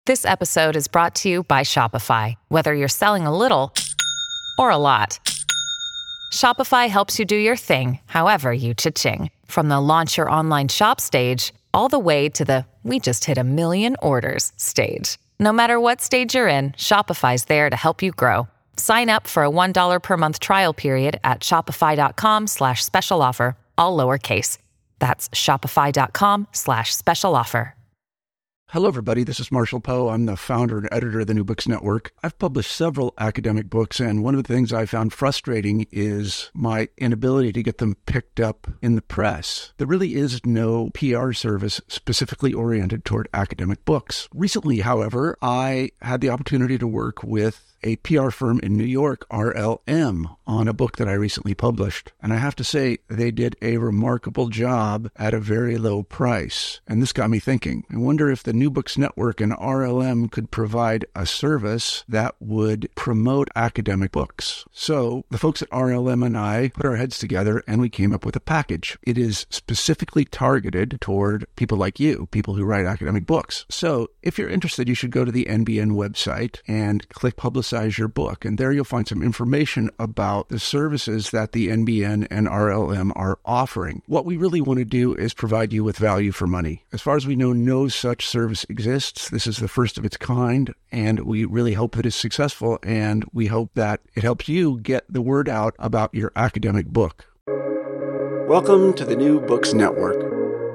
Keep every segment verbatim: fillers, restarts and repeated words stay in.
This episode is brought to you by Shopify. Whether you're selling a little or a lot, Shopify helps you do your thing, however you cha-ching. From the launch your online shop stage, all the way to the we just hit a million orders stage. No matter what stage you're in, Shopify's there to help you grow. Sign up for a one dollar per month trial period at shopify.com slash special offer, all lowercase. That's shopify.com slash special offer. Hello, everybody. This is Marshall Poe. I'm the founder and editor of the New Books Network. I've published several academic books, and one of the things I found frustrating is my inability to get them picked up in the press. There really is no P R service specifically oriented toward academic books. Recently, however, I had the opportunity to work with a P R firm in New York, R L M, on a book that I recently published. And I have to say, they did a remarkable job at a very low price. And this got me thinking. I wonder if the New Books Network and R L M could provide a service that would promote academic books. So the folks at R L M and I put our heads together and we came up with a package. It is specifically targeted toward people like you, people who write academic books. So if you're interested, you should go to the N B N website and click Publicize your book. And there you'll find some information about the services that the N B N and R L M are offering. What we really want to do is provide you with value for money. As far as we know, no such service exists. This is the first of its kind, and we really hope that it's successful, and we hope that it helps you get the word out about your academic book. Welcome to the New Books Network.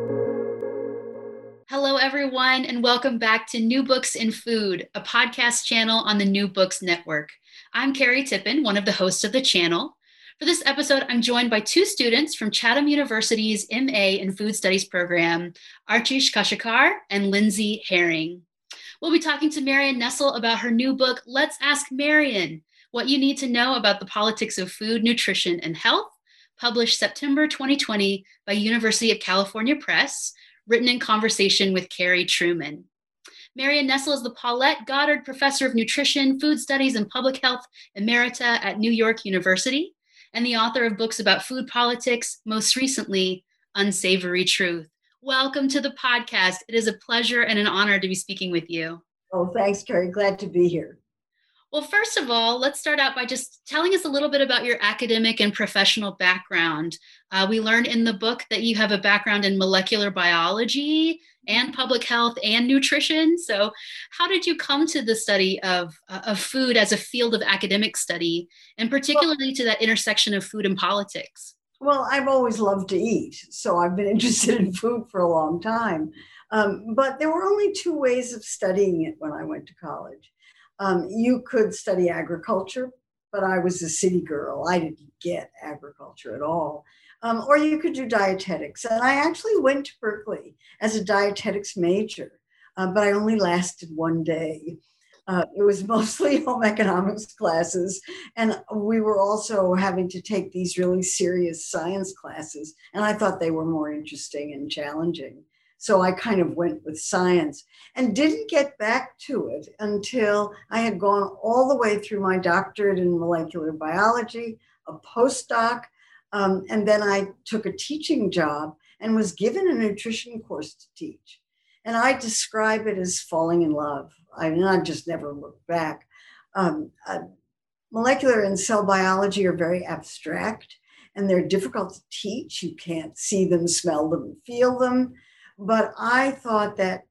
Hello, everyone, and welcome back to New Books in Food, a podcast channel on the New Books Network. I'm Carrie Tippin, one of the hosts of the channel. For this episode, I'm joined by two students from Chatham University's M A in Food Studies program, Archish Kashikar and Lindsay Herring. We'll be talking to Marion Nestle about her new book, Let's Ask Marion, What You Need to Know About the Politics of Food, Nutrition, and Health, published September twenty twenty by University of California Press, written in conversation with Carrie Truman. Marion Nestle is the Paulette Goddard Professor of Nutrition, Food Studies, and Public Health Emerita at New York University, and the author of books about food politics, most recently, Unsavory Truth. Welcome to the podcast. It is a pleasure and an honor to be speaking with you. Oh, thanks, Carrie. Glad to be here. Well, first of all, let's start out by just telling us a little bit about your academic and professional background. Uh, we learned in the book that you have a background in molecular biology and public health and nutrition. So how did you come to the study of, uh, of food as a field of academic study, and particularly to that intersection of food and politics? Well, I've always loved to eat, so I've been interested in food for a long time. Um, but there were only two ways of studying it when I went to college. Um, you could study agriculture, but I was a city girl. I didn't get agriculture at all. Um, or you could do dietetics. And I actually went to Berkeley as a dietetics major, uh, but I only lasted one day. Uh, it was mostly home economics classes. And we were also having to take these really serious science classes. And I thought they were more interesting and challenging. So I kind of went with science and didn't get back to it until I had gone all the way through my doctorate in molecular biology, a postdoc, um, and then I took a teaching job and was given a nutrition course to teach. And I describe it as falling in love. I mean, I just never looked back. Um, uh, molecular and cell biology are very abstract, and they're difficult to teach. You can't see them, smell them, feel them. But I thought that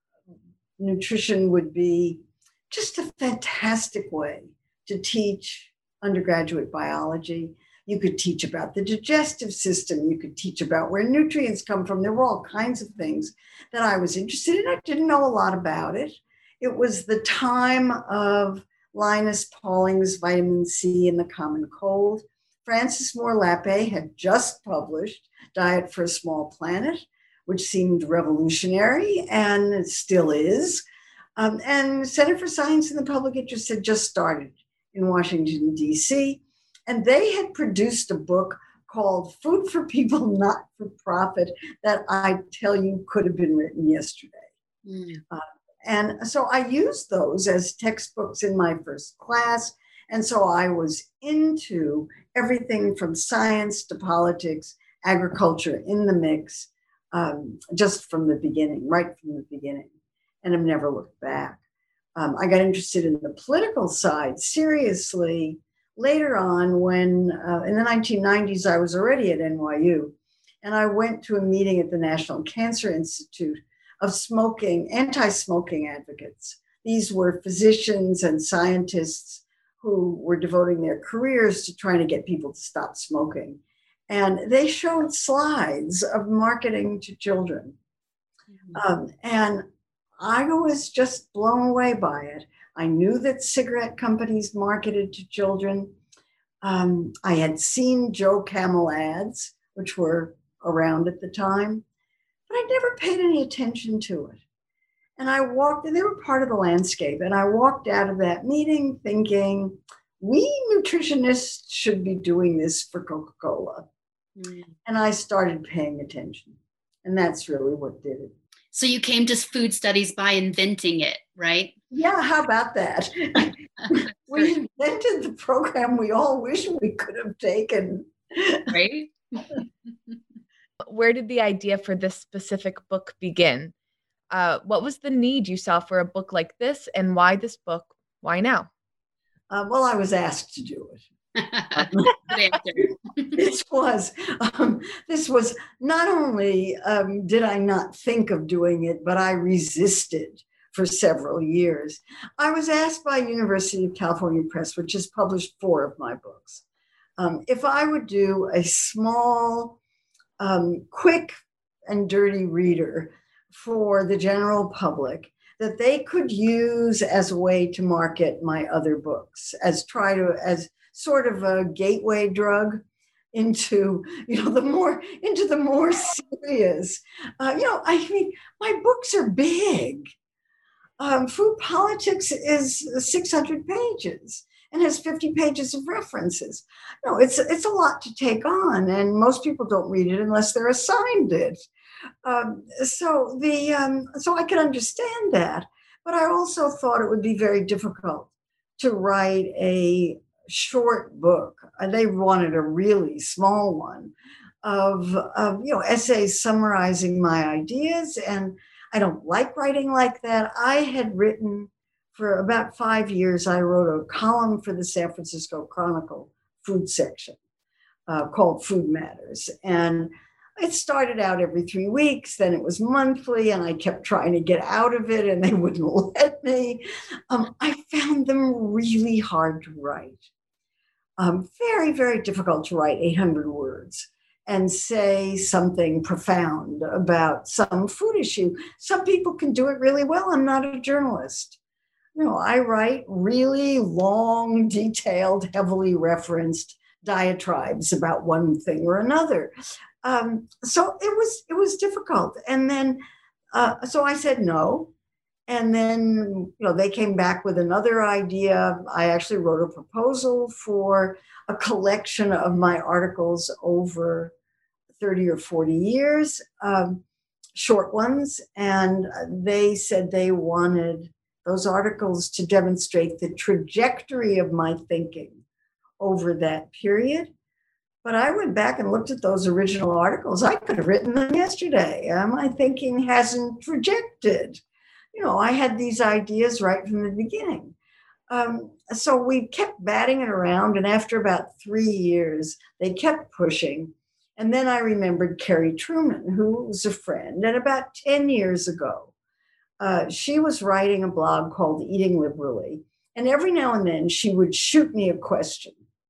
nutrition would be just a fantastic way to teach undergraduate biology. You could teach about the digestive system. You could teach about where nutrients come from. There were all kinds of things that I was interested in. I didn't know a lot about it. It was the time of Linus Pauling's Vitamin C in the Common Cold. Frances Moore Lappé had just published Diet for a Small Planet, which seemed revolutionary, and it still is. Um, and Center for Science in the Public Interest had just started in Washington, D C, and they had produced a book called Food for People Not for Profit that I tell you could have been written yesterday. Mm. Uh, and so I used those as textbooks in my first class. And so I was into everything from science to politics, agriculture in the mix, um, just from the beginning, right from the beginning, and have never looked back. Um, I got interested in the political side seriously later on when, uh, in the nineteen nineties, I was already at N Y U, and I went to a meeting at the National Cancer Institute of smoking, anti-smoking advocates. These were physicians and scientists who were devoting their careers to trying to get people to stop smoking. And they showed slides of marketing to children. Mm-hmm. Um, and I was just blown away by it. I knew that cigarette companies marketed to children. Um, I had seen Joe Camel ads, which were around at the time, but I never paid any attention to it. And I walked, and they were part of the landscape. And I walked out of that meeting thinking, we nutritionists should be doing this for Coca-Cola. Mm. And I started paying attention. And that's really what did it. So you came to food studies by inventing it, right? Yeah, how about that? We invented the program we all wish we could have taken. Right? Where did the idea for this specific book begin? Uh, what was the need you saw for a book like this, and why this book? Why now? Uh, well, I was asked to do it. this was um, this was not only um, did I not think of doing it, but I resisted for several years. I was asked by University of California Press, which has published four of my books, um, if I would do a small, um, quick and dirty reader for the general public that they could use as a way to market my other books, as try to as sort of a gateway drug into, you know, the more, into the more serious, uh, you know, I mean, my books are big. Um, Food Politics is six hundred pages and has fifty pages of references. No, it's, it's a lot to take on, and most people don't read it unless they're assigned it. Um, so the, um, so I could understand that, but I also thought it would be very difficult to write a short book. They wanted a really small one of, of, you know, essays summarizing my ideas. And I don't like writing like that. I had written for about five years, I wrote a column for the San Francisco Chronicle food section uh, called Food Matters. And it started out every three weeks, then it was monthly, and I kept trying to get out of it and they wouldn't let me. Um, I found them really hard to write. Um, very, very difficult to write eight hundred words and say something profound about some food issue. Some people can do it really well. I'm not a journalist. You know, I write really long, detailed, heavily referenced diatribes about one thing or another. Um, so it was it was difficult. And then, uh, so I said no. And then, you know, they came back with another idea. I actually wrote a proposal for a collection of my articles over thirty or forty years, um, short ones. And they said they wanted those articles to demonstrate the trajectory of my thinking over that period. But I went back and looked at those original articles. I could have written them yesterday. Uh, my thinking hasn't trajected. You know, I had these ideas right from the beginning. Um, so we kept batting it around. And after about three years, they kept pushing. And then I remembered Carrie Truman, who was a friend. And about ten years ago, uh, she was writing a blog called Eating Liberally. And every now and then she would shoot me a question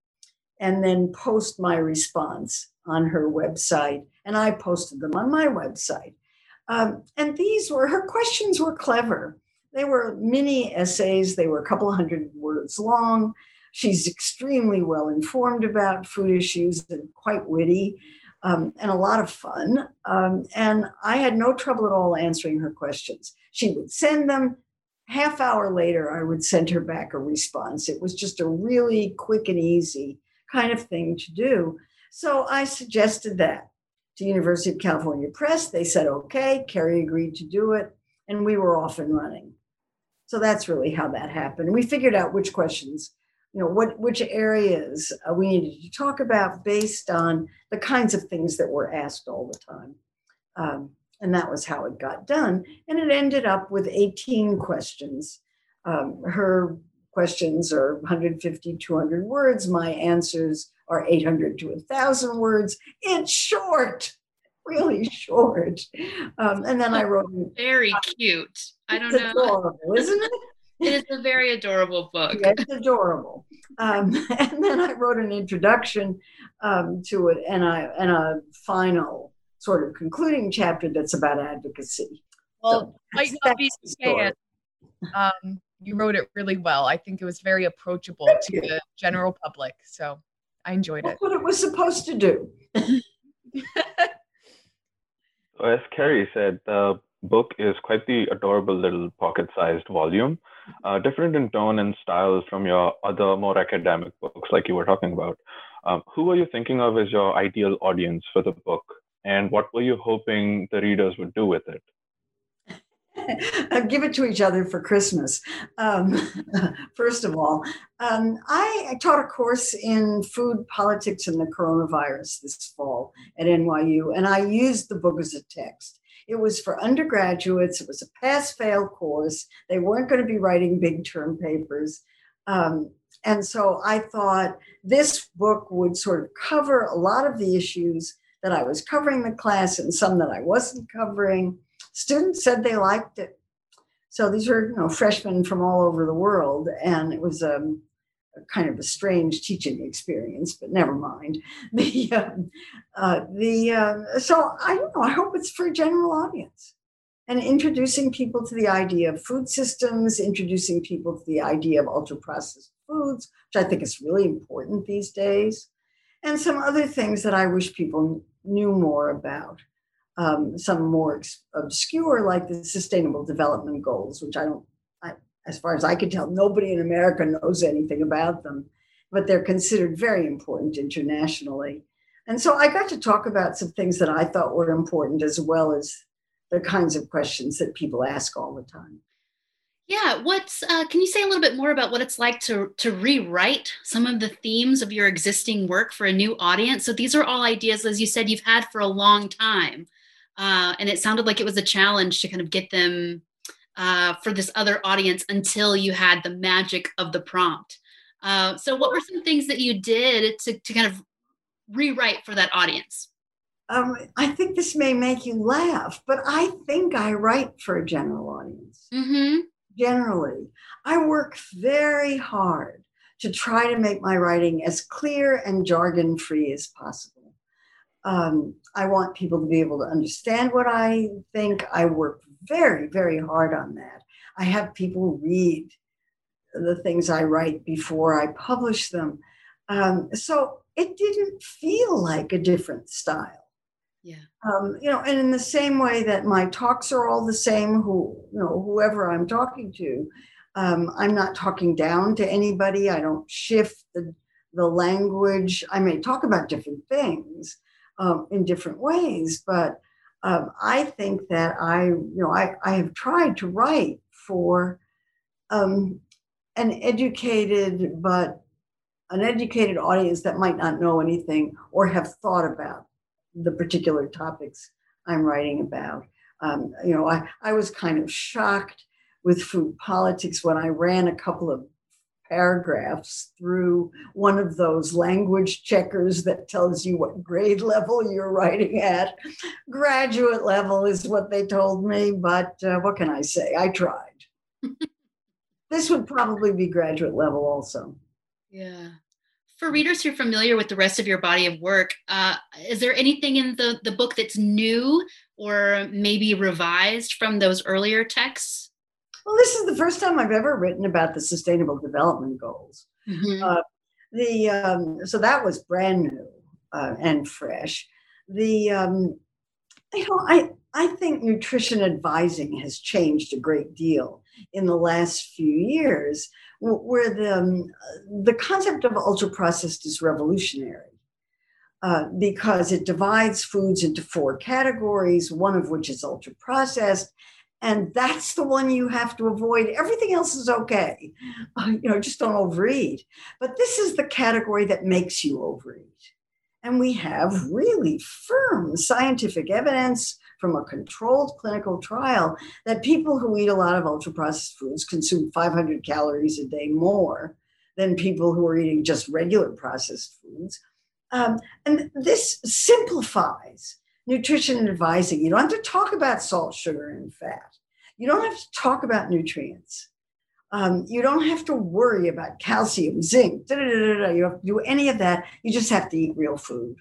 and then post my response on her website. And I posted them on my website. Um, and these were, her questions were clever. They were mini essays. They were a couple of hundred words long. She's extremely well informed about food issues and quite witty um, and a lot of fun. Um, and I had no trouble at all answering her questions. She would send them. Half hour later, I would send her back a response. It was just a really quick and easy kind of thing to do. So I suggested that to University of California Press. They said, okay, Carrie agreed to do it, and we were off and running. So that's really how that happened. We figured out which questions, you know, what which areas uh, we needed to talk about based on the kinds of things that were asked all the time. Um, and that was how it got done. And it ended up with eighteen questions Um, her questions are one hundred fifty, two hundred words. My answers are eight hundred to one thousand words. It's short, really short. Um, and then I wrote... Very cute. I don't it's know. Adorable, isn't it? It is a very adorable book. Yeah, it's adorable. Um, and then I wrote an introduction um, to it and, I, and a final sort of concluding chapter that's about advocacy. Well, So might that's, not be that's the the story. Um, you wrote it really well. I think it was very approachable Thank to you. the general public. So I enjoyed it. That's what it was supposed to do. So as Carrie said, the book is quite the adorable little pocket-sized volume, uh, different in tone and style from your other more academic books like you were talking about. Um, who were you thinking of as your ideal audience for the book? And what were you hoping the readers would do with it? Give it to each other for Christmas. Um, first of all, um, I, I taught a course in food politics and the coronavirus this fall at N Y U, and I used the book as a text. It was for undergraduates. It was a pass-fail course. They weren't going to be writing big term papers. Um, and so I thought this book would sort of cover a lot of the issues that I was covering in the class and some that I wasn't covering. Students said they liked it. So these are, you know, freshmen from all over the world, and it was um, a kind of a strange teaching experience, but never mind. The um, uh, the uh, so I don't know. I hope it's for a general audience, and introducing people to the idea of food systems, introducing people to the idea of ultra processed foods, which I think is really important these days, and some other things that I wish people knew more about. Um, some more obscure, like the Sustainable Development Goals, which I don't, I, as far as I can tell, nobody in America knows anything about them, but they're considered very important internationally. And so I got to talk about some things that I thought were important, as well as the kinds of questions that people ask all the time. Yeah, what's uh, can you say a little bit more about what it's like to to rewrite some of the themes of your existing work for a new audience? So these are all ideas, as you said, you've had for a long time. Uh, and it sounded like it was a challenge to kind of get them uh, for this other audience until you had the magic of the prompt. Uh, so what were some things that you did to, to kind of rewrite for that audience? Um, I think this may make you laugh, but I think I write for a general audience. Mm-hmm. Generally, I work very hard to try to make my writing as clear and jargon-free as possible. Um, I want people to be able to understand what I think. I work very, very hard on that. I have people read the things I write before I publish them. Um, so it didn't feel like a different style. Yeah. Um, you know, and in the same way that my talks are all the same, who, you know, whoever I'm talking to, um, I'm not talking down to anybody. I don't shift the, the language. I may talk about different things, Um, in different ways, but um, I think that I, you know, I, I have tried to write for um, an educated, but an educated audience that might not know anything or have thought about the particular topics I'm writing about. Um, you know, I, I was kind of shocked with food politics when I ran a couple of paragraphs through one of those language checkers that tells you what grade level you're writing at. Graduate level is what they told me, but uh, what can I say? I tried. This would probably be graduate level also. Yeah. For readers who are familiar with the rest of your body of work, uh, is there anything in the, the book that's new or maybe revised from those earlier texts? Well, this is the first time I've ever written about the Sustainable Development Goals. Mm-hmm. Uh, the um, so that was brand new uh, and fresh. The um, you know I I think nutrition advising has changed a great deal in the last few years, where the um, the concept of ultra processed is revolutionary uh, because it divides foods into four categories, one of which is ultra processed. And that's the one you have to avoid. Everything else is okay. Uh, you know, just don't overeat. But this is the category that makes you overeat. And we have really firm scientific evidence from a controlled clinical trial that people who eat a lot of ultra-processed foods consume five hundred calories a day more than people who are eating just regular processed foods. Um, and this simplifies nutrition advising. You don't have to talk about salt, sugar, and fat. You don't have to talk about nutrients. Um, you don't have to worry about calcium, zinc, da, da, da, da. You have to do any of that. You just have to eat real food.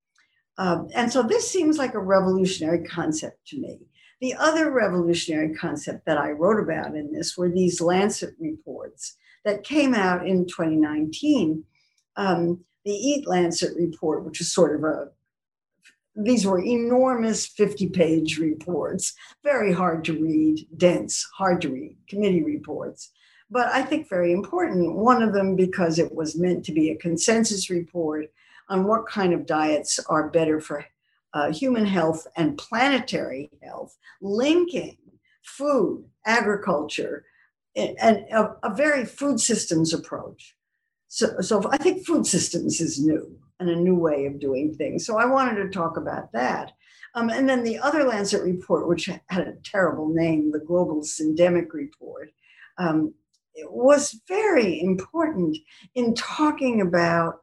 Um, and so this seems like a revolutionary concept to me. The other revolutionary concept that I wrote about in this were these Lancet reports that came out in twenty nineteen. Um, the Eat Lancet report, which is sort of a, these were enormous fifty-page reports, very hard to read, dense, hard to read, committee reports. But I think very important, one of them because it was meant to be a consensus report on what kind of diets are better for uh, human health and planetary health, linking food, agriculture, and, and a, a very food systems approach. So, so I think food systems is new and a new way of doing things. So I wanted to talk about that. Um, and then the other Lancet report, which had a terrible name, the Global Syndemic Report, um, it was very important in talking about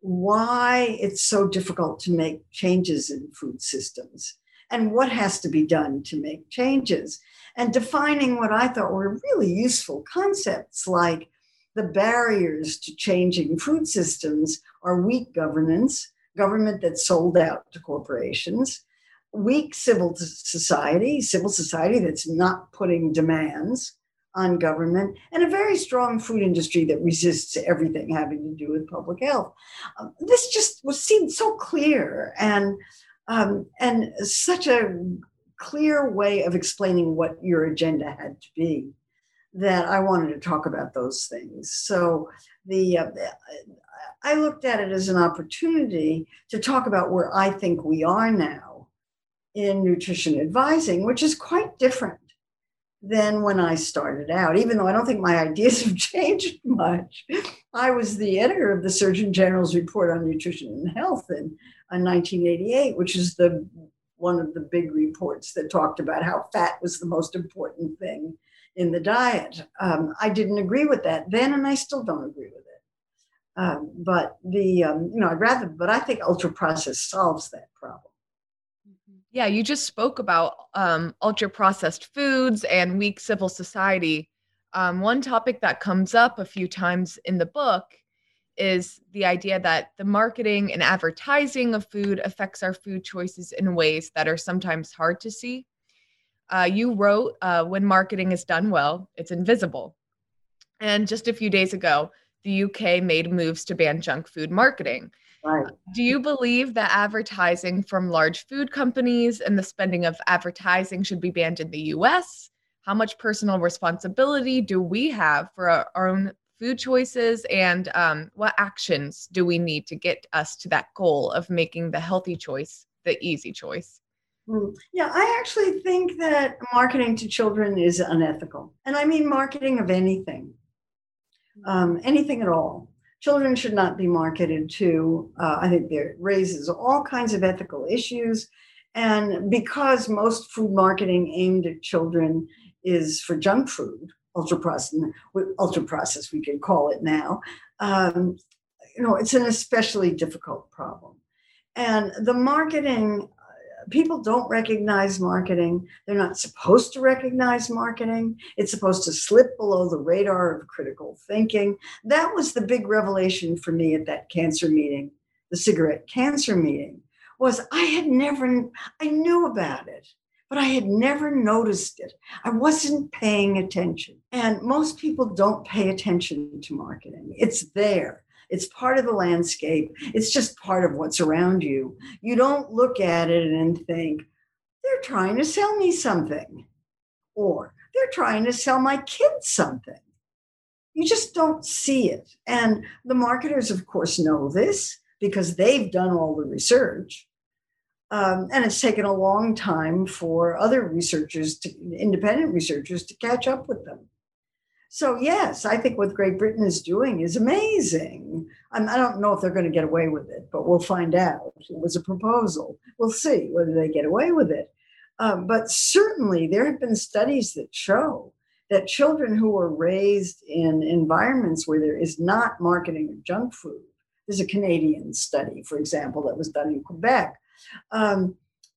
why it's so difficult to make changes in food systems and what has to be done to make changes, and defining what I thought were really useful concepts like the barriers to changing food systems are weak governance, government that's sold out to corporations, weak civil society, civil society that's not putting demands on government, and a very strong food industry that resists everything having to do with public health. Um, this just was seemed so clear and, um, and such a clear way of explaining what your agenda had to be that I wanted to talk about those things. So the uh, I looked at it as an opportunity to talk about where I think we are now in nutrition advising, which is quite different than when I started out, even though I don't think my ideas have changed much. I was the editor of the Surgeon General's Report on Nutrition and Health in, in nineteen eighty-eight, which is the one of the big reports that talked about how fat was the most important thing in the diet. Um, I didn't agree with that then, and I still don't agree with it. Um, but the, um, you know, I'd rather, but I think ultra processed solves that problem. Yeah, you just spoke about um, ultra processed foods and weak civil society. Um, one topic that comes up a few times in the book is the idea that the marketing and advertising of food affects our food choices in ways that are sometimes hard to see. Uh, you wrote, uh, when marketing is done well, it's invisible. And just a few days ago, the U K made moves to ban junk food marketing. Right. Do you believe that advertising from large food companies and the spending of advertising should be banned in the U S? How much personal responsibility do we have for our, our own food choices? And um, what actions do we need to get us to that goal of making the healthy choice the easy choice? Yeah, I actually think that marketing to children is unethical. And I mean marketing of anything, um, anything at all. Children should not be marketed to. Uh, I think it raises all kinds of ethical issues. And because most food marketing aimed at children is for junk food, ultra processed, ultra processed we can call it now, um, you know, it's an especially difficult problem. And the marketing, people don't recognize marketing. They're not supposed to recognize marketing. It's supposed to slip below the radar of critical thinking. That was the big revelation for me at that cancer meeting, the cigarette cancer meeting, was I had never, I knew about it, but I had never noticed it. I wasn't paying attention. And most people don't pay attention to marketing. It's there. It's part of the landscape. It's just part of what's around you. You don't look at it and think, they're trying to sell me something, or they're trying to sell my kids something. You just don't see it. And the marketers, of course, know this because they've done all the research. Um, and it's taken a long time for other researchers, to, independent researchers, to catch up with them. So yes, I think what Great Britain is doing is amazing. I'm, I don't know if they're going to get away with it, but we'll find out. It was a proposal. We'll see whether they get away with it. Uh, but certainly there have been studies that show that children who are raised in environments where there is not marketing of junk food, there's a Canadian study, for example, that was done in Quebec, um,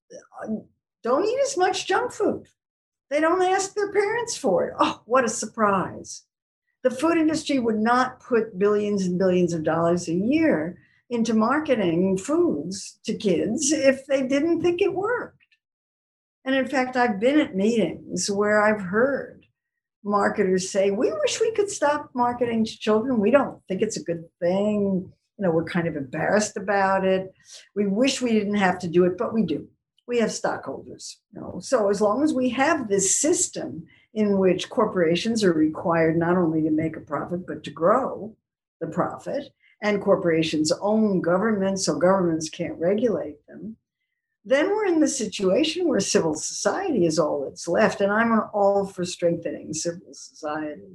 don't eat as much junk food. They don't ask their parents for it. Oh, what a surprise. The food industry would not put billions and billions of dollars a year into marketing foods to kids if they didn't think it worked. And in fact, I've been at meetings where I've heard marketers say, we wish we could stop marketing to children. We don't think it's a good thing. You know, we're kind of embarrassed about it. We wish we didn't have to do it, but we do. We have stockholders. You know? So as long as we have this system in which corporations are required not only to make a profit, but to grow the profit, and corporations own governments, so governments can't regulate them, then we're in the situation where civil society is all that's left. And I'm all for strengthening civil society.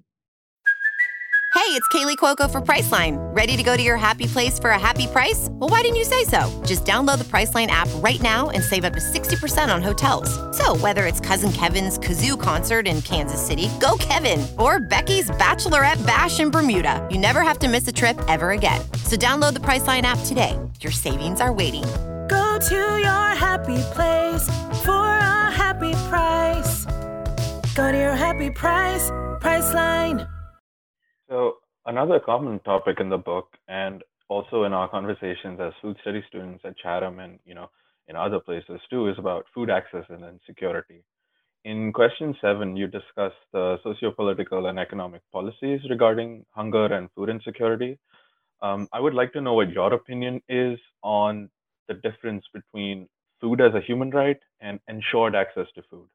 Hey, it's Kaylee Cuoco for Priceline. Ready to go to your happy place for a happy price? Well, why didn't you say so? Just download the Priceline app right now and save up to sixty percent on hotels. So whether it's Cousin Kevin's Kazoo Concert in Kansas City, go Kevin, or Becky's Bachelorette Bash in Bermuda, you never have to miss a trip ever again. So download the Priceline app today. Your savings are waiting. Go to your happy place for a happy price. Go to your happy price, Priceline. So another common topic in the book, and also in our conversations as food study students at Chatham and, you know, in other places too, is about food access and insecurity. In question seven, you discuss the socio-political and economic policies regarding hunger and food insecurity. Um, I would like to know what your opinion is on the difference between food as a human right and ensured access to food.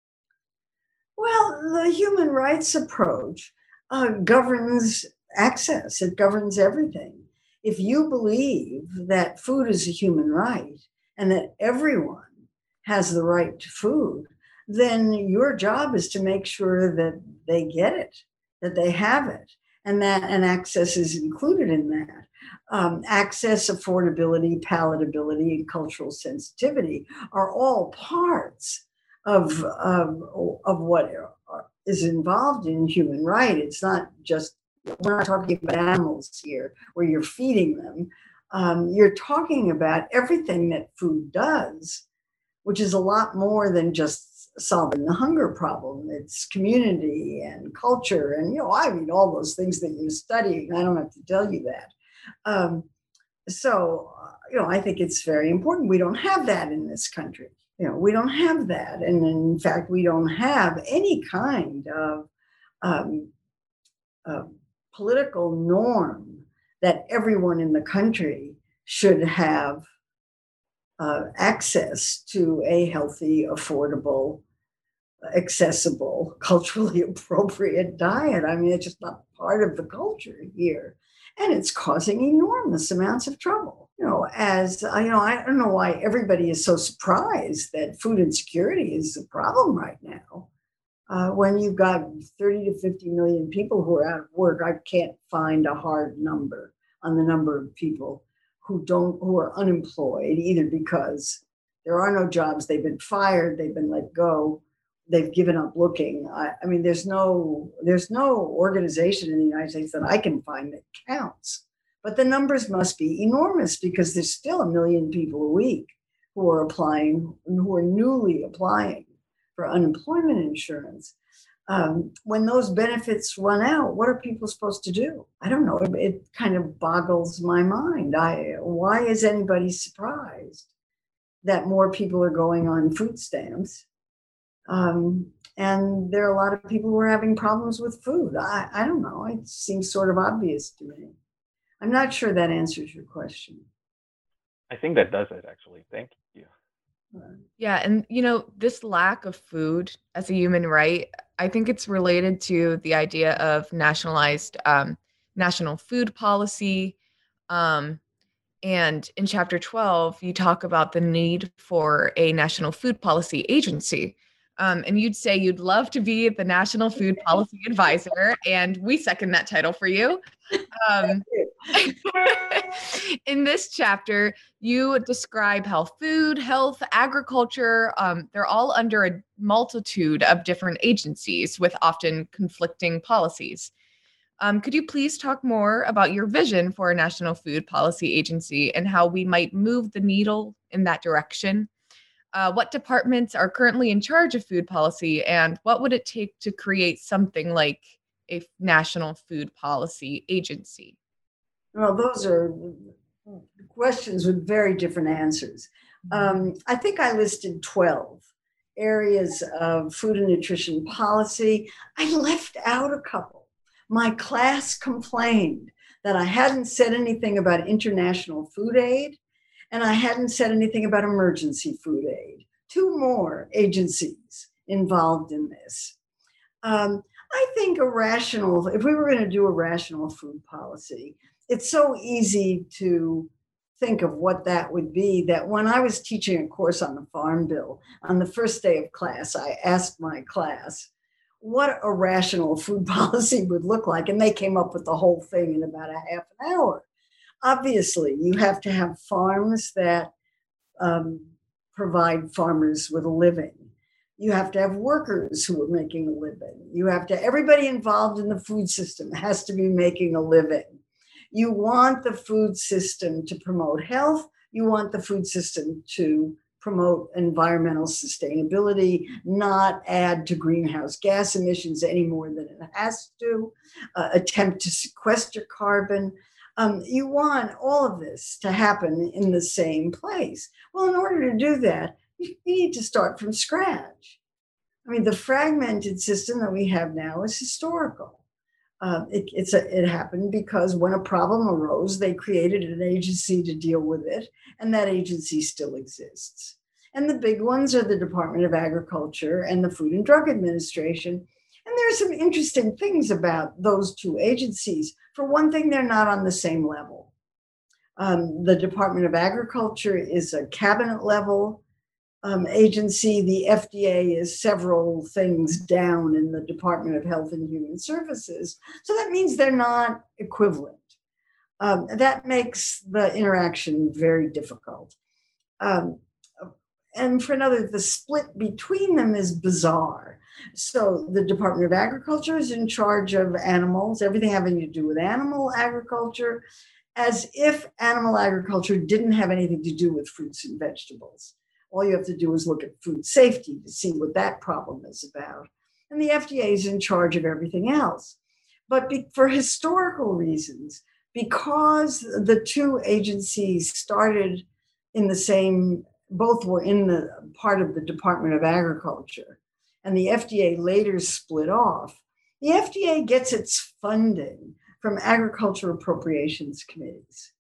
Well, the human rights approach uh, governs access. It governs everything. If you believe that food is a human right and that everyone has the right to food, then your job is to make sure that they get it, that they have it, and that and access is included in that. Um, access, affordability, palatability, and cultural sensitivity are all parts of, of, of what is involved in human right. It's not just, we're not talking about animals here where you're feeding them. Um, you're talking about everything that food does, which is a lot more than just solving the hunger problem. It's community and culture and, you know, I mean, all those things that you're studying. I don't have to tell you that. Um, so, uh, you know, I think it's very important. We don't have that in this country. You know, we don't have that. And in fact, we don't have any kind of um, uh, political norm that everyone in the country should have uh, access to a healthy, affordable, accessible, culturally appropriate diet. I mean, it's just not part of the culture here. And it's causing enormous amounts of trouble. You know, as you know, I don't know why everybody is so surprised that food insecurity is a problem right now. Uh, when you've got thirty to fifty million people who are out of work, I can't find a hard number on the number of people who don't, who are unemployed, either because there are no jobs, they've been fired, they've been let go, they've given up looking. I, I mean, there's no there's no organization in the United States that I can find that counts. But the numbers must be enormous because there's still a million people a week who are applying, who are newly applying for unemployment insurance. Um, when those benefits run out, what are people supposed to do? I don't know. It, it kind of boggles my mind. I, why is anybody surprised that more people are going on food stamps? Um, and there are a lot of people who are having problems with food. I, I don't know. It seems sort of obvious to me. I'm not sure that answers your question. I think that does it, actually. Thank you. Yeah. And, you know, this lack of food as a human right, I think it's related to the idea of nationalized um, national food policy. Um, and in chapter twelve, you talk about the need for a national food policy agency. Um, and you'd say you'd love to be the National Food Policy Advisor, and we second that title for you. Um, In this chapter, you describe how food, health, agriculture, um, they're all under a multitude of different agencies with often conflicting policies. Um, could you please talk more about your vision for a national food policy agency and how we might move the needle in that direction? Uh, what departments are currently in charge of food policy, and what would it take to create something like a national food policy agency? Well, those are questions with very different answers. Um, I think I listed twelve areas of food and nutrition policy. I left out a couple. My class complained that I hadn't said anything about international food aid, and I hadn't said anything about emergency food aid. Two more agencies involved in this. Um, I think a rational, if we were going to do a rational food policy, it's so easy to think of what that would be that when I was teaching a course on the Farm Bill, on the first day of class, I asked my class what a rational food policy would look like, and they came up with the whole thing in about a half an hour. Obviously, you have to have farms that um, provide farmers with a living. You have to have workers who are making a living. You have to, everybody involved in the food system has to be making a living. You want the food system to promote health. You want the food system to promote environmental sustainability, not add to greenhouse gas emissions any more than it has to, uh, attempt to sequester carbon. Um, you want all of this to happen in the same place. Well, in order to do that, you, you need to start from scratch. I mean, the fragmented system that we have now is historical. Uh, it, it's a, it happened because when a problem arose, they created an agency to deal with it, and that agency still exists. And the big ones are the Department of Agriculture and the Food and Drug Administration. And there are some interesting things about those two agencies. For one thing, they're not on the same level. Um, the Department of Agriculture is a cabinet level um, agency. The F D A is several things down in the Department of Health and Human Services. So that means they're not equivalent. Um, that makes the interaction very difficult. Um, and for another, the split between them is bizarre. So the Department of Agriculture is in charge of animals, everything having to do with animal agriculture, as if animal agriculture didn't have anything to do with fruits and vegetables. All you have to do is look at food safety to see what that problem is about. And the F D A is in charge of everything else. But be, for historical reasons, because the two agencies started in the same, both were in the part of the Department of Agriculture, and the F D A later split off, the F D A gets its funding from agriculture appropriations committees.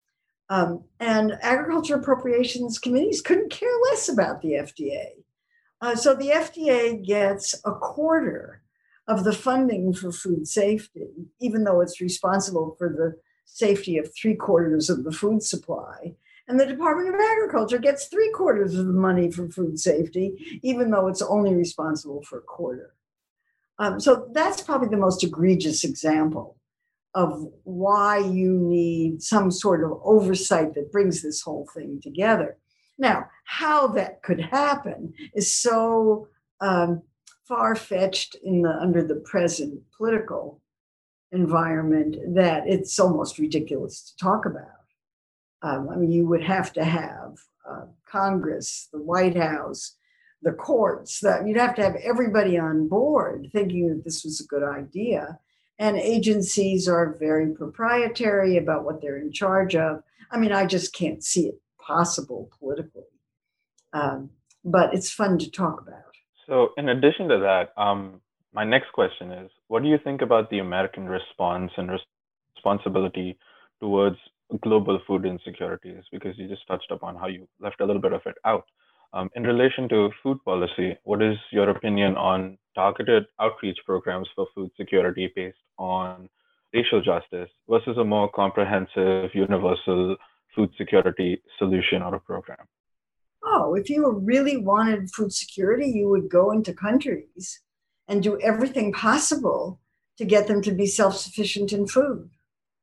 Um, and agriculture appropriations committees couldn't care less about the F D A. Uh, so the F D A gets a quarter of the funding for food safety, even though it's responsible for the safety of three quarters of the food supply. And the Department of Agriculture gets three quarters of the money for food safety, even though it's only responsible for a quarter. Um, so that's probably the most egregious example of why you need some sort of oversight that brings this whole thing together. Now, how that could happen is so um, far-fetched in the under the present political environment that it's almost ridiculous to talk about. Um, I mean, you would have to have uh, Congress, the White House, the courts, that you'd have to have everybody on board thinking that this was a good idea. And agencies are very proprietary about what they're in charge of. I mean, I just can't see it possible politically. Um, but it's fun to talk about. So in addition to that, um, my next question is, what do you think about the American response and res- responsibility towards global food insecurities? Because you just touched upon how you left a little bit of it out. Um, in relation to food policy, what is your opinion on targeted outreach programs for food security based on racial justice versus a more comprehensive, universal food security solution or a program? Oh, if you really wanted food security, you would go into countries and do everything possible to get them to be self-sufficient in food.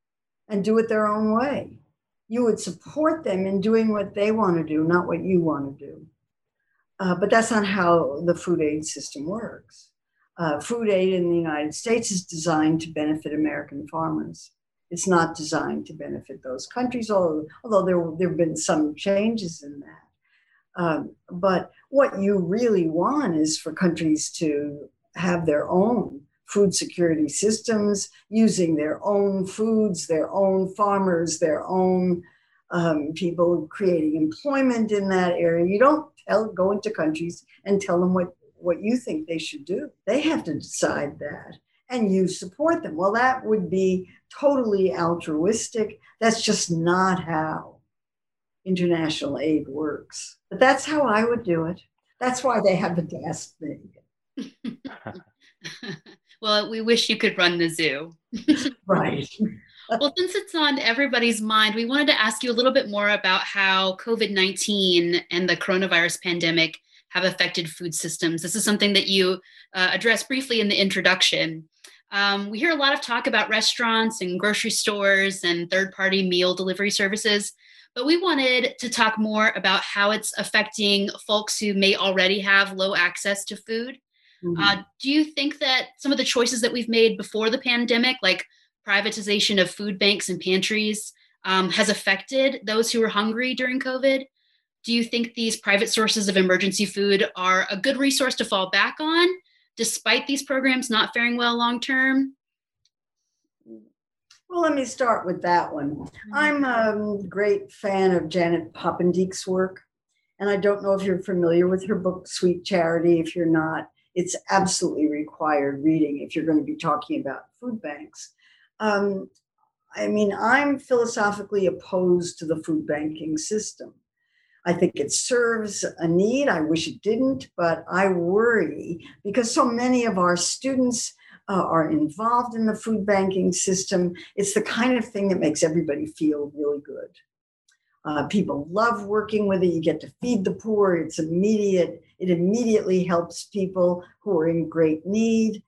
and do it their own way. You would support them in doing what they want to do, not what you want to do. Uh, but that's not how the food aid system works. Uh, food aid in the United States is designed to benefit American farmers. It's not designed to benefit those countries, although, although there, there have been some changes in that. Um, but what you really want is for countries to have their own food security systems, using their own foods, their own farmers, their own um, people creating employment in that area. You don't tell, go into countries and tell them what, what you think they should do. They have to decide that, and you support them. Well, that would be totally altruistic. That's just not how international aid works. But that's how I would do it. That's why they haven't asked me. Well, we wish you could run the zoo. Right. Well, since it's on everybody's mind, we wanted to ask you a little bit more about how COVID nineteen and the coronavirus pandemic have affected food systems. This is something that you uh, addressed briefly in the introduction. Um, we hear a lot of talk about restaurants and grocery stores and third-party meal delivery services, but we wanted to talk more about how it's affecting folks who may already have low access to food. Mm-hmm. Uh, do you think that some of the choices that we've made before the pandemic, like privatization of food banks and pantries, um, has affected those who are hungry during COVID? Do you think these private sources of emergency food are a good resource to fall back on, despite these programs not faring well long-term? Well, let me start with that one. Mm-hmm. I'm a great fan of Janet Poppendiek's work, and I don't know if you're familiar with her book, Sweet Charity. If you're not, it's absolutely required reading if you're going to be talking about food banks. Um, I mean, I'm philosophically opposed to the food banking system. I think it serves a need. I wish it didn't, but I worry because so many of our students uh, are involved in the food banking system. It's the kind of thing that makes everybody feel really good. Uh, people love working with it. You get to feed the poor. It's immediate. It immediately helps people who are in great need.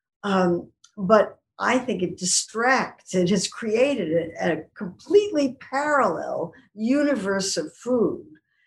Um, but I think it distracts. It has created a, a completely parallel universe of food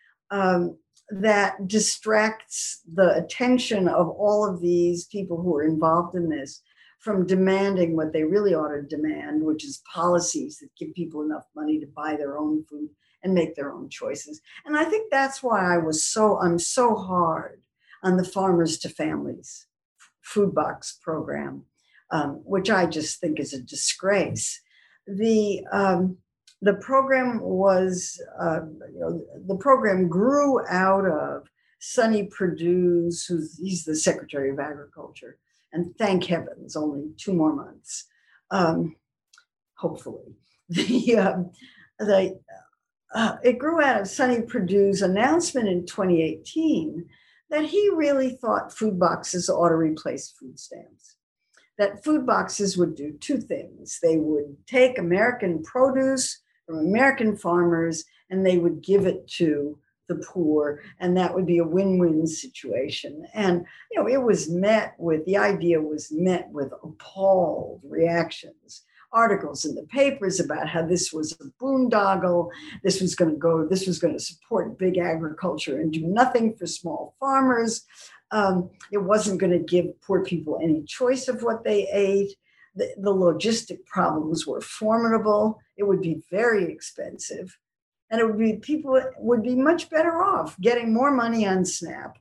um, that distracts the attention of all of these people who are involved in this from demanding what they really ought to demand, which is policies that give people enough money to buy their own food and make their own choices. And I think that's why I was so, I'm so hard on the Farmers to Families food box program, um, which I just think is a disgrace. The, um, the program was, uh, you know, the program grew out of Sonny Perdue's, who's, he's the Secretary of Agriculture, and thank heavens, only two more months, um, hopefully. The, uh, the, Uh, it grew out of Sonny Perdue's announcement in twenty eighteen that he really thought food boxes ought to replace food stamps, that food boxes would do two things. They would take American produce from American farmers and they would give it to the poor, and that would be a win-win situation. And, you know, it was met with, the idea was met with appalled reactions. Articles in the papers about how this was a boondoggle, this was going to go, this was going to support big agriculture and do nothing for small farmers. Um, it wasn't going to give poor people any choice of what they ate. The, the logistic problems were formidable. It would be very expensive. And it would be, people would be much better off getting more money on SNAP.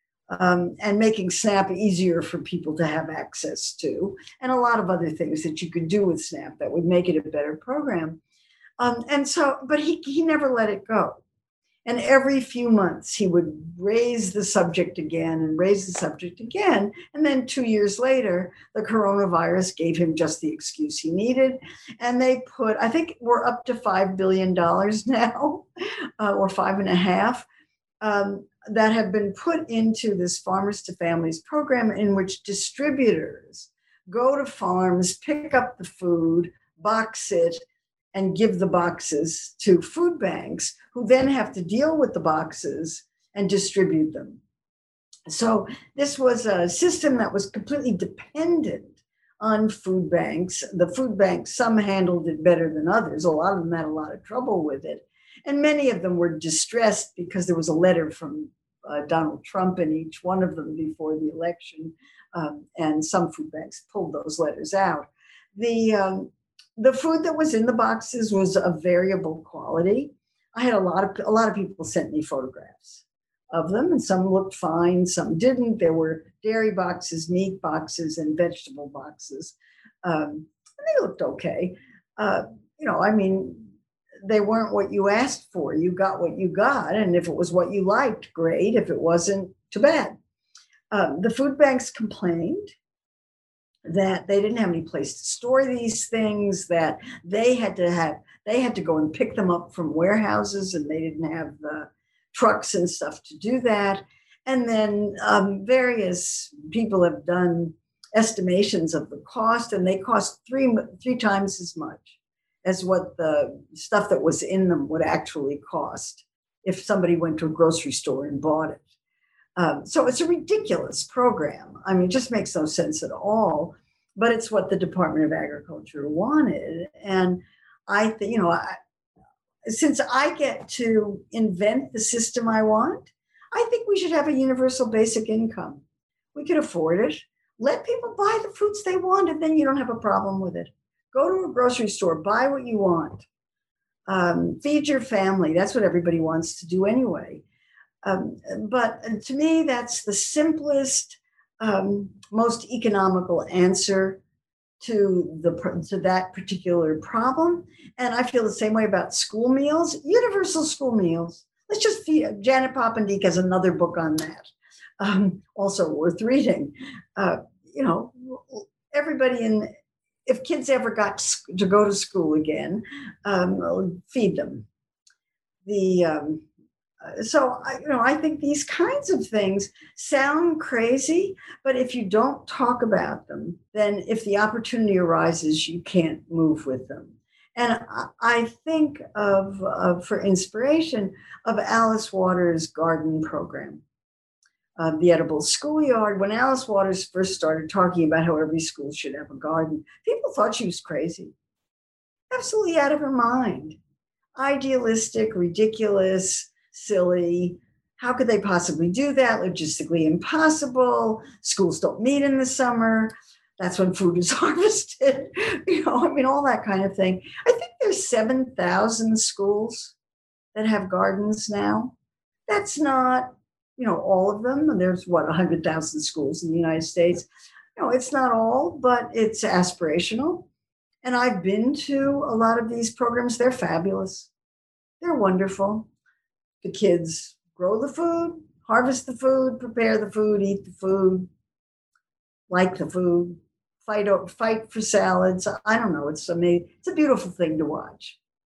Um, and making SNAP easier for people to have access to, and a lot of other things that you could do with SNAP that would make it a better program. Um, and so, but he, he never let it go. And every few months he would raise the subject again and raise the subject again. And then two years later, the coronavirus gave him just the excuse he needed. And they put, I think we're up to five billion dollars now, uh, or five and a half. Um, that have been put into this Farmers to Families program, in which distributors go to farms, pick up the food, box it, and give the boxes to food banks, who then have to deal with the boxes and distribute them. So this was a system that was completely dependent on food banks. The food banks, some handled it better than others. A lot of them had a lot of trouble with it. And many of them were distressed because there was a letter from uh, Donald Trump in each one of them before the election. Um, and some food banks pulled those letters out. The, um, the food that was in the boxes was of variable quality. I had a lot of, a lot of people sent me photographs of them, and some looked fine, some didn't. There were dairy boxes, meat boxes, and vegetable boxes. Um, and they looked okay. Uh, you know, I mean, they weren't what you asked for. You got what you got. And if it was what you liked, great. If it wasn't, too bad. Um, the food banks complained that they didn't have any place to store these things, that they had to have, they had to go and pick them up from warehouses, and they didn't have the trucks and stuff to do that. And then um, various people have done estimations of the cost, and they cost three, three times as much as what the stuff that was in them would actually cost if somebody went to a grocery store and bought it. Um, so it's a ridiculous program. I mean, it just makes no sense at all, but it's what the Department of Agriculture wanted. And I think, you know, I, since I get to invent the system I want, I think we should have a universal basic income. We could afford it. Let people buy the foods they want, and then you don't have a problem with it. Go to a grocery store, buy what you want. Um, feed your family. That's what everybody wants to do anyway. Um, but to me, that's the simplest, um, most economical answer to the to that particular problem. And I feel the same way about school meals, universal school meals. Let's just feed. Janet Poppendieck has another book on that, um, also worth reading. Uh, you know, everybody in, if kids ever got to go to school again, um, feed them. The um, So, I, you know, I think these kinds of things sound crazy, but if you don't talk about them, then if the opportunity arises, you can't move with them. And I think of, of for inspiration, of Alice Waters' garden program, uh, the Edible Schoolyard. When Alice Waters first started talking about how every school should have a garden, people thought she was crazy, absolutely out of her mind, idealistic, ridiculous, silly. How could they possibly do that? Logistically impossible. Schools don't meet in the summer. That's when food is harvested. You know, I mean, all that kind of thing. I think there's seven thousand schools that have gardens now. That's not, you know, all of them. And there's what, one hundred thousand schools in the United States. You know, it's not all, but it's aspirational. And I've been to a lot of these programs. They're fabulous. They're wonderful. The kids grow the food, harvest the food, prepare the food, eat the food, like the food, fight fight for salads. I don't know. It's amazing. It's a beautiful thing to watch.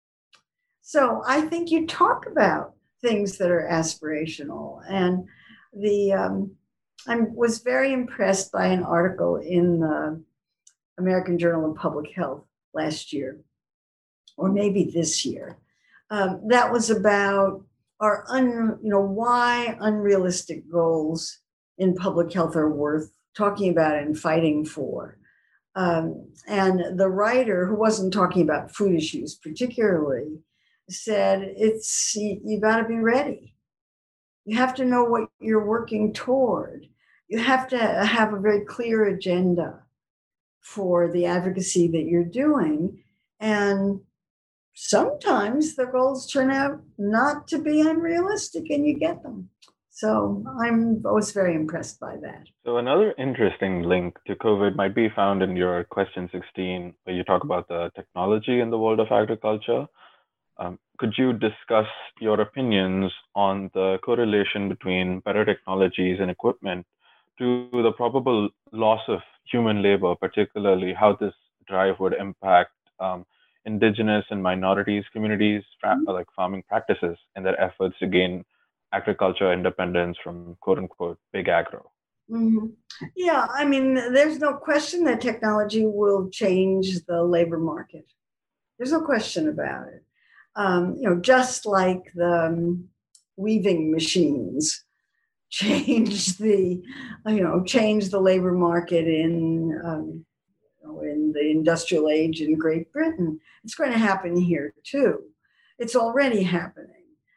So I think you talk about things that are aspirational. And the um, I was very impressed by an article in the American Journal of Public Health last year, or maybe this year, um, that was about are un, you know, why unrealistic goals in public health are worth talking about and fighting for. Um, and the writer, who wasn't talking about food issues particularly, said it's you, you got to be ready. You have to know what you're working toward. You have to have a very clear agenda for the advocacy that you're doing. And sometimes the goals turn out not to be unrealistic, and you get them. So I'm I was very impressed by that. So another interesting link to COVID might be found in your question sixteen, where you talk about the technology in the world of agriculture. Um, could you discuss your opinions on the correlation between better technologies and equipment to the probable loss of human labor, particularly how this drive would impact um, indigenous and minorities communities, mm-hmm. like farming practices, and their efforts to gain agriculture independence from quote unquote big agro? Mm-hmm. Yeah, I mean, there's no question that technology will change the labor market. There's no question about it. Um, you know, just like the um, weaving machines change the, you know, change the labor market in um, know, in the industrial age in Great Britain. It's going to happen here too. It's already happening.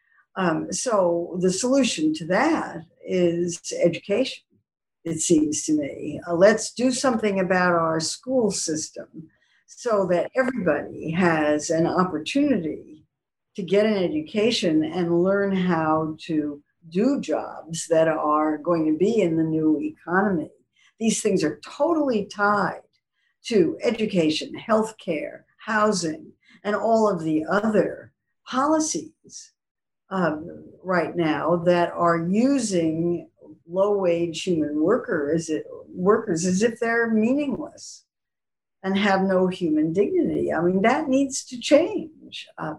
Um, so the solution to that is education, it seems to me. Uh, let's do something about our school system so that everybody has an opportunity to get an education and learn how to do jobs that are going to be in the new economy. These things are totally tied to education, healthcare, housing, and all of the other policies um, right now that are using low-wage human workers, workers as if they're meaningless and have no human dignity. I mean, that needs to change. Uh,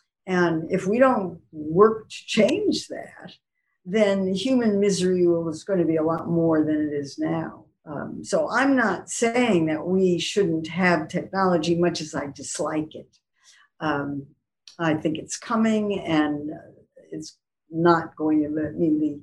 and if we don't work to change that, then human misery is going to be a lot more than it is now. Um, so I'm not saying that we shouldn't have technology, much as I dislike it. Um, I think it's coming, and it's not going to, I mean, the,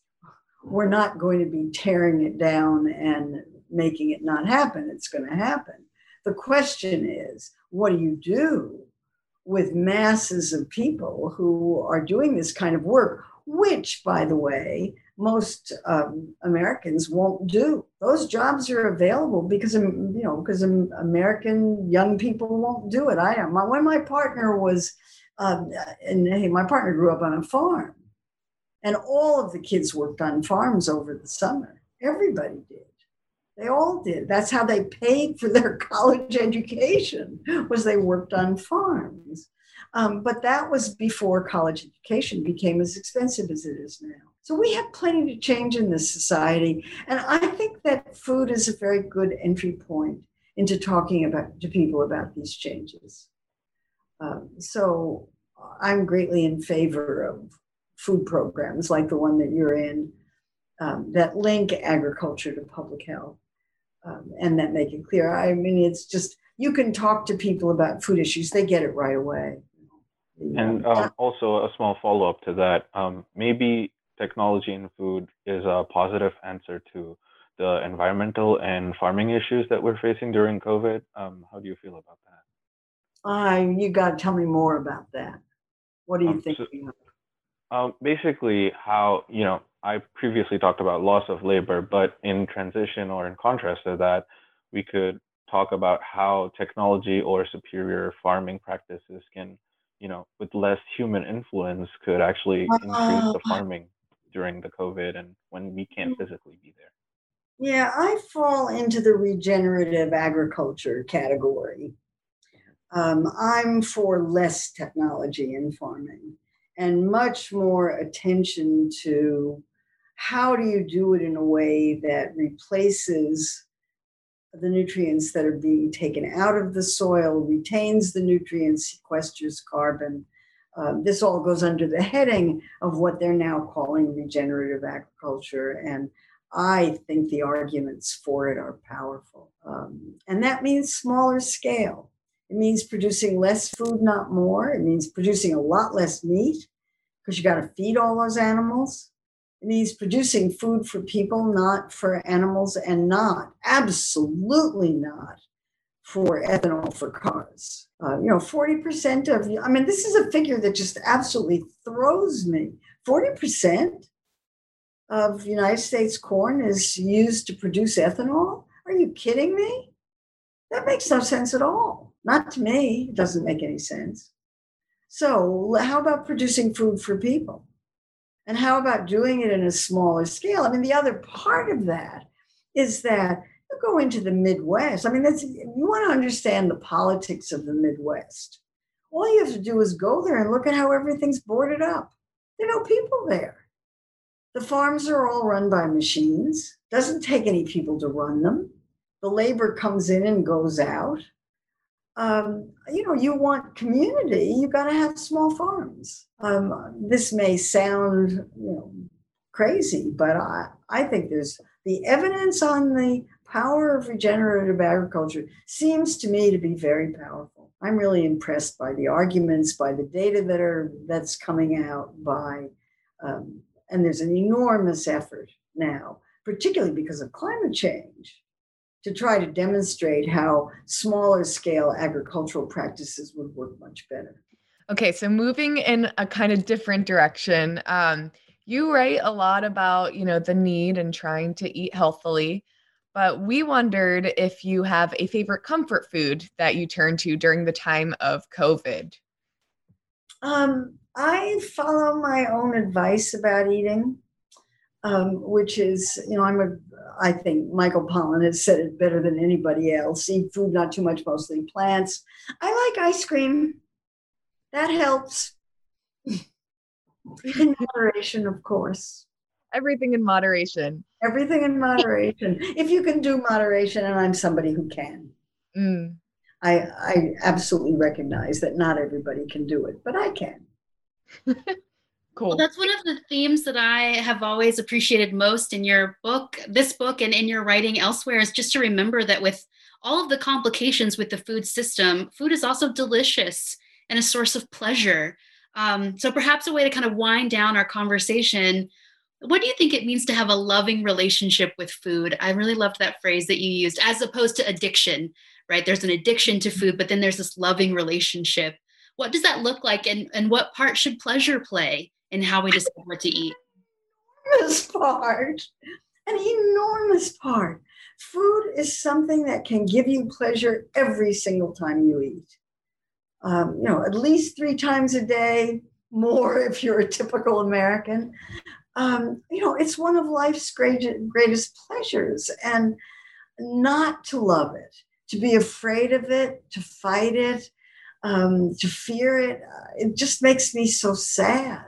we're not going to be tearing it down and making it not happen. It's going to happen. The question is, what do you do with masses of people who are doing this kind of work, which, by the way, most um, Americans won't do. Those jobs are available because, you know, because American young people won't do it. I am. My, when my partner was, um, and hey, my partner grew up on a farm, and all of the kids worked on farms over the summer. Everybody did. They all did. That's how they paid for their college education, was they worked on farms. Um, but that was before college education became as expensive as it is now. So we have plenty to change in this society. And I think that food is a very good entry point into talking about to people about these changes. Um, so I'm greatly in favor of food programs like the one that you're in, um, that link agriculture to public health, um, and that make it clear. I mean, it's just, you can talk to people about food issues, they get it right away. And um, also a small follow-up to that, um, maybe technology in food is a positive answer to the environmental and farming issues that we're facing during COVID. Um, how do you feel about that? Uh, you got to tell me more about that. What are you um, thinking of? So, um, basically how, you know, I previously talked about loss of labor, but in transition or in contrast to that, we could talk about how technology or superior farming practices can, you know, with less human influence, could actually increase the farming during the COVID and when we can't physically be there. Yeah, I fall into the regenerative agriculture category. Um, I'm for less technology in farming and much more attention to how do you do it in a way that replaces the nutrients that are being taken out of the soil, retains the nutrients, sequesters carbon. Um, this all goes under the heading of what they're now calling regenerative agriculture. And I think the arguments for it are powerful. Um, and that means smaller scale. It means producing less food, not more. It means producing a lot less meat because you got to feed all those animals. It means producing food for people, not for animals, and not, absolutely not, for ethanol for cars. Uh, you know, forty percent of, I mean, this is a figure that just absolutely throws me. forty percent of United States corn is used to produce ethanol? Are you kidding me? That makes no sense at all. Not to me. It doesn't make any sense. So how about producing food for people? And how about doing it in a smaller scale? I mean, the other part of that is that you go into the Midwest. I mean, that's, you want to understand the politics of the Midwest. All you have to do is go there and look at how everything's boarded up. There are no people there. The farms are all run by machines. Doesn't take any people to run them. The labor comes in and goes out. Um, you know, you want community, you got to have small farms. Um, this may sound, you know, crazy, but I, I think there's the evidence on the power of regenerative agriculture seems to me to be very powerful. I'm really impressed by the arguments, by the data that are that's coming out, by, um, and there's an enormous effort now, particularly because of climate change, to try to demonstrate how smaller scale agricultural practices would work much better. Okay, so moving in a kind of different direction, um, you write a lot about, you know, the need and trying to eat healthily, but we wondered if you have a favorite comfort food that you turn to during the time of COVID. Um, I follow my own advice about eating, um, which is, you know, I'm a, I think Michael Pollan has said it better than anybody else. Eat food, not too much, mostly plants. I like ice cream. That helps. In moderation, of course. Everything in moderation. Everything in moderation. If you can do moderation, and I'm somebody who can. Mm. I, I absolutely recognize that not everybody can do it, but I can. Cool. Well, that's one of the themes that I have always appreciated most in your book, this book, and in your writing elsewhere, is just to remember that with all of the complications with the food system, food is also delicious and a source of pleasure. Um, so perhaps a way to kind of wind down our conversation, what do you think it means to have a loving relationship with food? I really loved that phrase that you used, as opposed to addiction, right? There's an addiction to food, but then there's this loving relationship. What does that look like, and, and what part should pleasure play in how we decide what to eat? Enormous part, an enormous part. Food is something that can give you pleasure every single time you eat. Um, you know, at least three times a day, more if you're a typical American. Um, you know, it's one of life's great, greatest pleasures, and not to love it, to be afraid of it, to fight it, um, to fear it, uh, it just makes me so sad.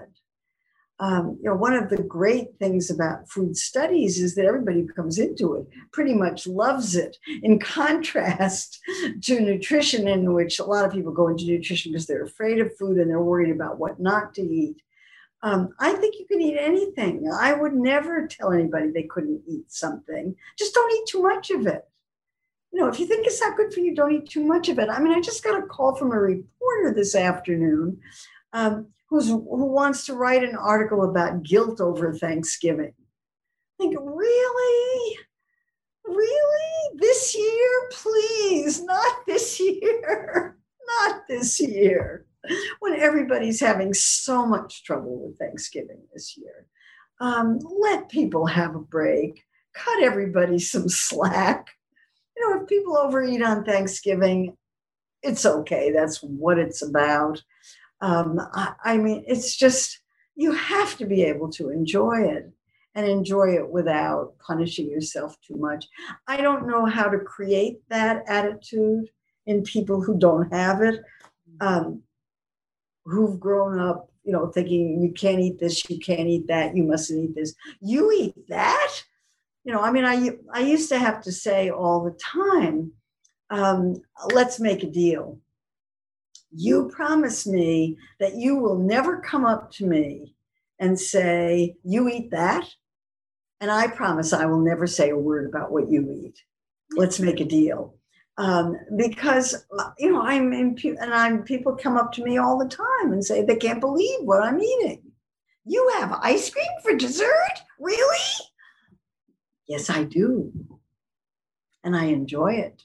Um, you know, one of the great things about food studies is that everybody who comes into it pretty much loves it, in contrast to nutrition, in which a lot of people go into nutrition because they're afraid of food and they're worried about what not to eat. Um, I think you can eat anything. I would never tell anybody they couldn't eat something. Just don't eat too much of it. You know, if you think it's not good for you, don't eat too much of it. I mean, I just got a call from a reporter this afternoon um, who's, who wants to write an article about guilt over Thanksgiving. I think, really? Really? This year? Please, not this year. Not this year. When everybody's having so much trouble with Thanksgiving this year. Um, let people have a break. Cut everybody some slack. You know, if people overeat on Thanksgiving, it's okay. That's what it's about. Um, I, I mean, it's just, you have to be able to enjoy it and enjoy it without punishing yourself too much. I don't know how to create that attitude in people who don't have it. Um, who've grown up, you know, thinking you can't eat this, you can't eat that, you mustn't eat this. You eat that? You know, I mean, I, I used to have to say all the time, um, let's make a deal. You promise me that you will never come up to me and say, you eat that? And I promise I will never say a word about what you eat. Let's make a deal. Um, because, you know, I'm in, and I'm, people come up to me all the time and say they can't believe what I'm eating. You have ice cream for dessert? Really? Yes, I do. And I enjoy it.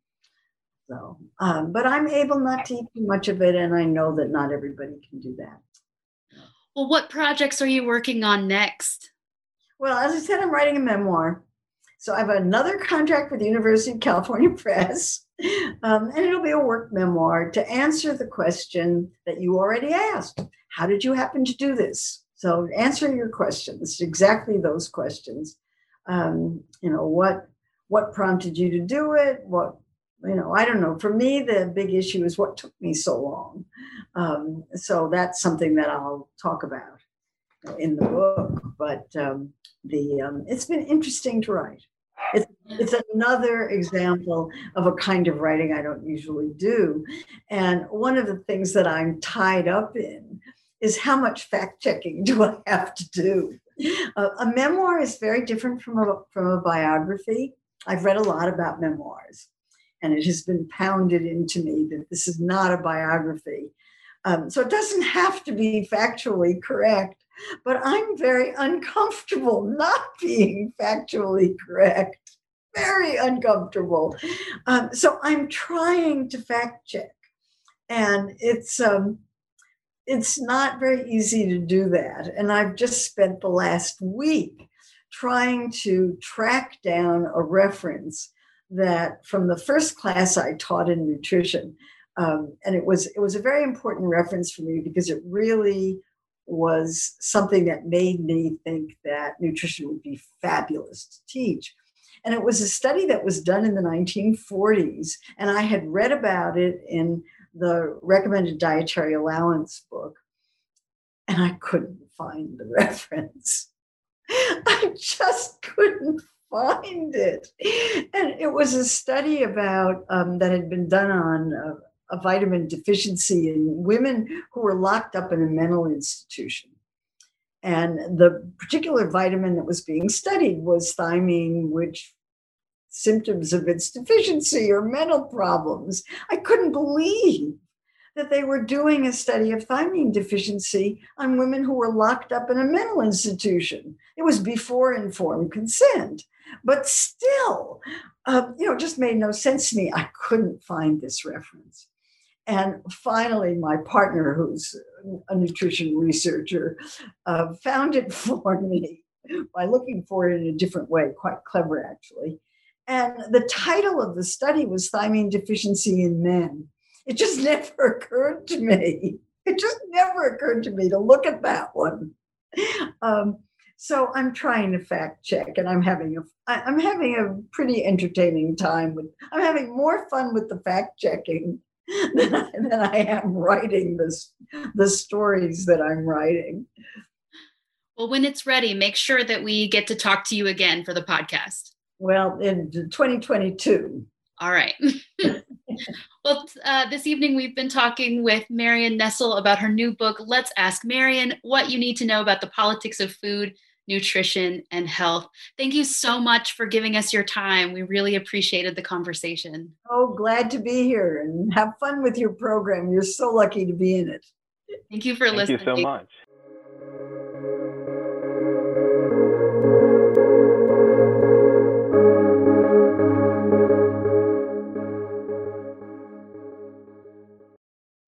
So, um, but I'm able not to eat too much of it. And I know that not everybody can do that. Well, what projects are you working on next? Well, as I said, I'm writing a memoir. So I have another contract with the University of California Press, um, and it'll be a work memoir to answer the question that you already asked. How did you happen to do this? So answer your questions, exactly those questions. Um, you know, what what prompted you to do it? What, you know, I don't know. For me, the big issue is what took me so long. Um, so that's something that I'll talk about in the book. But um, the um, it's been interesting to write. It's, it's another example of a kind of writing I don't usually do. And one of the things that I'm tied up in is how much fact-checking do I have to do? Uh, a memoir is very different from a, from a biography. I've read a lot about memoirs, and it has been pounded into me that this is not a biography. Um, so it doesn't have to be factually correct, but I'm very uncomfortable not being factually correct. very uncomfortable. Um, so I'm trying to fact check, and it's um, it's not very easy to do that. And I've just spent the last week trying to track down a reference that from the first class I taught in nutrition. Um, and it was it was a very important reference for me because it really was something that made me think that nutrition would be fabulous to teach. And it was a study that was done in the nineteen forties. And I had read about it in the Recommended Dietary Allowance book. And I couldn't find the reference. I just couldn't find it. And it was a study about um, that had been done on uh, a vitamin deficiency in women who were locked up in a mental institution. And the particular vitamin that was being studied was thiamine, which symptoms of its deficiency or mental problems. I couldn't believe that they were doing a study of thiamine deficiency on women who were locked up in a mental institution. It was before informed consent, but still, uh, you know, it just made no sense to me. I couldn't find this reference. And finally, my partner, who's a nutrition researcher, uh, found it for me by looking for it in a different way, quite clever, actually. And the title of the study was Thiamine Deficiency in Men. It just never occurred to me. It just never occurred to me to look at that one. Um, so I'm trying to fact check, and I'm having a I'm having a pretty entertaining time with. I'm having more fun with the fact checking than I, than I am writing this the stories that I'm writing. Well, when it's ready, make sure that we get to talk to you again for the podcast. Well, in twenty twenty-two. All right. Well, uh, this evening we've been talking with Marion Nestle about her new book, Let's Ask Marion, What You Need to Know About the Politics of Food, Nutrition, and Health. Thank you so much for giving us your time. We really appreciated the conversation. Oh, glad to be here and have fun with your program. You're so lucky to be in it. Thank you for Thank listening. Thank you so much.